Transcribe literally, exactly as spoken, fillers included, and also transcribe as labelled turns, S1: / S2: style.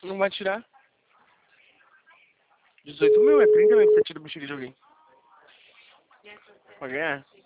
S1: Não vai tirar. dezoito mil, é trinta mil que você tira o bicho de joguinho. Pra ganhar.